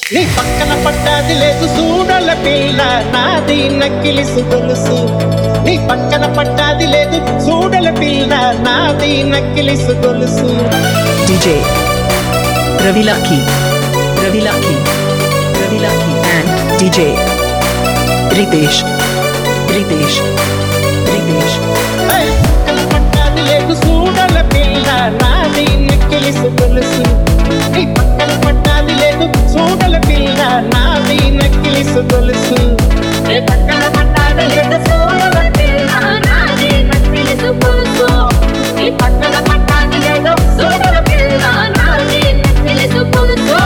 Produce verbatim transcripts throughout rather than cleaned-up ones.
నీ పక్కన పడ్డాది లేదు చూడల పిల్ల నాది నక్కిలిసు గొలుసు నీ పక్కన పడ్డాది లేదు చూడల పిల్ల నాది నక్కిలిసు గొలుసు DJ Ravi Lucky Ravi Lucky Ravi Lucky and DJ Ritesh Ritesh Ritesh పక్కన పడ్డాది లేదు చూడల పిల్ల నాది నక్కిలిసు గొలుసు నీ పక్కన పడ్డాది లేదు చూడల పిల్ల నాది నక్కిలిసు గొలుసు నీ పక్కన పడ్డాది లేదు చూడల పిల్ల నాది నక్కిలిసు గొలుసు నీ పక్కన పడ్డాది లేదు చూడల పిల్ల నాది నక్కిలిసు గొలుసు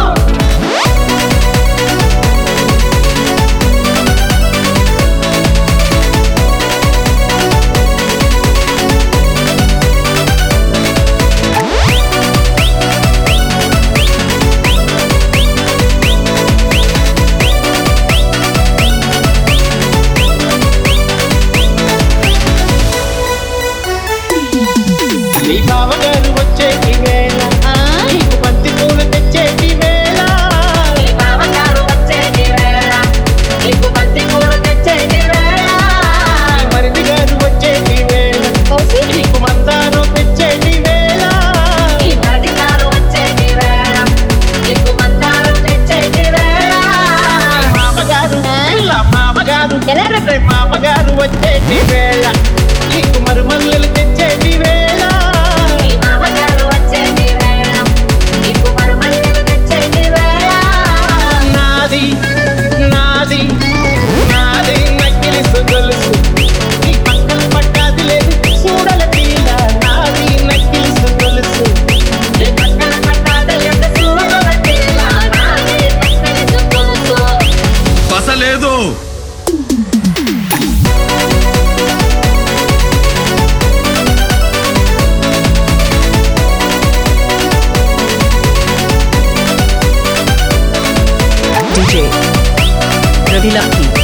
నీ బావగారు వచ్చేటి వేళ నీకు బంతి పూలు తెచ్చేటి వేళ నీ బావగారు వచ్చేటి వేళ నీకు బంతి పూలు తెచ్చేటి వేళ నీ మరిది గారు వచ్చేటి వేళ నీకు మందారం తెచ్చేటి వేళ నీ మరిది గారు వచ్చేటి వేళ నీకు మందారం తెచ్చేటి వేళ మామగారు పిల్ల మామగారు రే మామగారు వచ్చేటి వేళ నీకు మరుమల్లెలు తెచ్చేటి వేళ నాది నాది నాది నక్కిలిసు గొలుసు నీ పక్కన పడ్డాది లేదు చూడల పిల్ల నాది నక్కిలిసు గొలుసు నీ పక్కన పడ్డాది లేదు చూడల పిల్ల నాది నక్కిలిసు గొలుసు పసలేదు డీజే రవి లక్కీ